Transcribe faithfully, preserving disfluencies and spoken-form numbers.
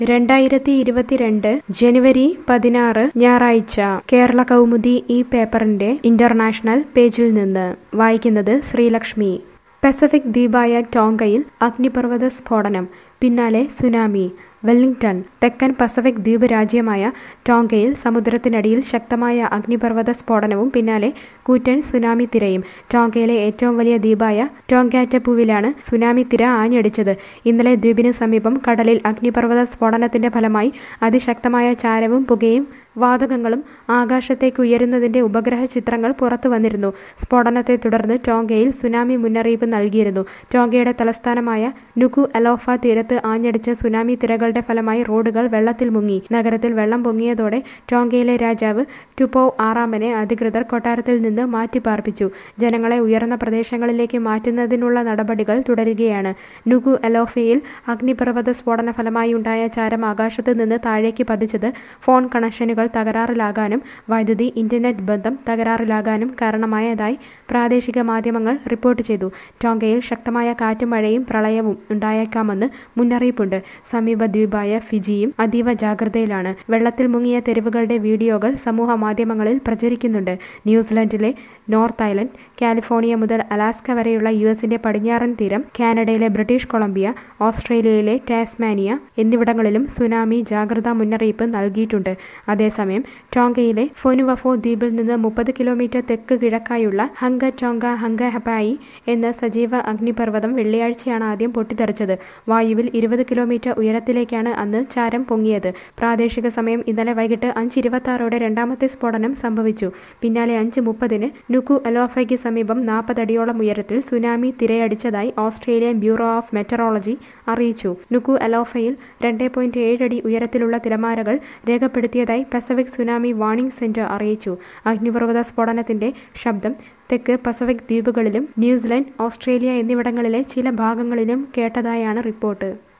രണ്ടായിരത്തി ഇരുപത്തിരണ്ട് ജനുവരി പതിനാറ് ഞായറാഴ്ച കേരള കൗമുദി ഈ പേപ്പറിന്റെ ഇന്റർനാഷണൽ പേജിൽ നിന്ന് വായിക്കുന്നത് ശ്രീലക്ഷ്മി. പസഫിക് ദ്വീപായ ടോങ്കയിൽ അഗ്നിപർവ്വത സ്ഫോടനം, പിന്നാലെ സുനാമി. വെല്ലിംഗ്ടൺ. തെക്കൻ പസഫിക് ദ്വീപ് രാജ്യമായ ടോങ്കയിൽ സമുദ്രത്തിനടിയിൽ ശക്തമായ അഗ്നിപർവ്വത സ്ഫോടനവും പിന്നാലെ കൂറ്റൻ സുനാമി തിരയും. ടോങ്കയിലെ ഏറ്റവും വലിയ ദ്വീപായ ടോങ്കാറ്റപുവിലാണ് സുനാമി തിര ആഞ്ഞടിച്ചത്. ഇന്നലെ ദ്വീപിന് സമീപം കടലിൽ അഗ്നിപർവ്വത സ്ഫോടനത്തിന്റെ ഫലമായി അതിശക്തമായ ചാരവും പുകയും വാതകങ്ങളും ആകാശത്തേക്ക് ഉയരുന്നതിന്റെ ഉപഗ്രഹ ചിത്രങ്ങൾ പുറത്തു വന്നിരുന്നു. സ്ഫോടനത്തെ തുടർന്ന് ടോങ്കയിൽ സുനാമി മുന്നറിയിപ്പ് നൽകിയിരുന്നു. ടോങ്കയുടെ തലസ്ഥാനമായ നുകു അലോഫ തീരത്ത് ആഞ്ഞടിച്ച സുനാമി തിരകളുടെ ഫലമായി റോഡുകൾ വെള്ളത്തിൽ മുങ്ങി. നഗരത്തിൽ വെള്ളം പൊങ്ങിയതോടെ ടോങ്കയിലെ രാജാവ് ടുപോവ് ആറാമനെ അധികൃതർ കൊട്ടാരത്തിൽ നിന്ന് മാറ്റിപ്പാർപ്പിച്ചു. ജനങ്ങളെ ഉയർന്ന പ്രദേശങ്ങളിലേക്ക് മാറ്റുന്നതിനുള്ള നടപടികൾ തുടരുകയാണ്. നുകു അലോഫയിൽ അഗ്നിപർവ്വത സ്ഫോടന ഫലമായി ഉണ്ടായ ചാരം ആകാശത്ത് നിന്ന് താഴേക്ക് പതിച്ചത് ഫോൺ കണക്ഷനുകൾ തകരാറിലാകാനും വൈദ്യുതി ഇന്റർനെറ്റ് ബന്ധം തകരാറിലാകാനും കാരണമായതായി പ്രാദേശിക മാധ്യമങ്ങൾ റിപ്പോർട്ട് ചെയ്തു. ടോങ്കയിൽ ശക്തമായ കാറ്റും മഴയും പ്രളയവും ഉണ്ടായേക്കാമെന്ന് മുന്നറിയിപ്പുണ്ട്. സമീപ ദ്വീപായ ഫിജിയും അതീവ ജാഗ്രതയിലാണ്. വെള്ളത്തിൽ മുങ്ങിയ തെരുവുകളുടെ വീഡിയോകൾ സമൂഹ മാധ്യമങ്ങളിൽ പ്രചരിക്കുന്നുണ്ട്. ന്യൂസിലൻഡിലെ നോർത്ത് ഐലൻഡ്, കാലിഫോർണിയ മുതൽ അലാസ്ക വരെയുള്ള യു എസിന്റെ പടിഞ്ഞാറൻ തീരം, കാനഡയിലെ ബ്രിട്ടീഷ് കൊളംബിയ, ഓസ്ട്രേലിയയിലെ ടാസ്മാനിയ എന്നിവിടങ്ങളിലും സുനാമി ജാഗ്രതാ മുന്നറിയിപ്പ് നൽകിയിട്ടുണ്ട്. അതേസമയം ടോങ്കയിലെ ഫൊനുവഫോ ദ്വീപിൽ നിന്ന് മുപ്പത് കിലോമീറ്റർ തെക്ക് കിഴക്കായുള്ള ഹംഗ ടോങ്ക ഹംഗ ഹപായി എന്ന സജീവ അഗ്നിപർവ്വതം വെള്ളിയാഴ്ചയാണ് ആദ്യം പൊട്ടിത്തെറിച്ചത്. വായുവിൽ ഇരുപത് കിലോമീറ്റർ ഉയരത്തിലേക്കാണ് അന്ന് ചാരം പൊങ്ങിയത്. പ്രാദേശിക സമയം ഇന്നലെ വൈകിട്ട് അഞ്ച് ഇരുപത്തി ആറോടെ രണ്ടാമത്തെ സ്ഫോടനം സംഭവിച്ചു. പിന്നാലെ അഞ്ച് മുപ്പതിന് നുകു അലോഫയ്ക്ക് സമീപം നാൽപ്പതടിയോളം ഉയരത്തിൽ സുനാമി തിരയടിച്ചതായി ഓസ്ട്രേലിയൻ ബ്യൂറോ ഓഫ് മെറ്ററോളജി അറിയിച്ചു. നുകു അലോഫയിൽ രണ്ട് പോയിന്റ് ഏഴ് അടി ഉയരത്തിലുള്ള തിരമാലകൾ രേഖപ്പെടുത്തിയതായി പസഫിക് സുനാമി വാർണിംഗ് സെന്റർ അറിയിച്ചു. അഗ്നിപർവ്വത സ്ഫോടനത്തിന്റെ ശബ്ദം തെക്ക് പസഫിക് ദ്വീപുകളിലും ന്യൂസിലൻഡ്, ഓസ്ട്രേലിയ എന്നിവിടങ്ങളിലെ ചില ഭാഗങ്ങളിലും കേട്ടതായാണ് റിപ്പോർട്ട്.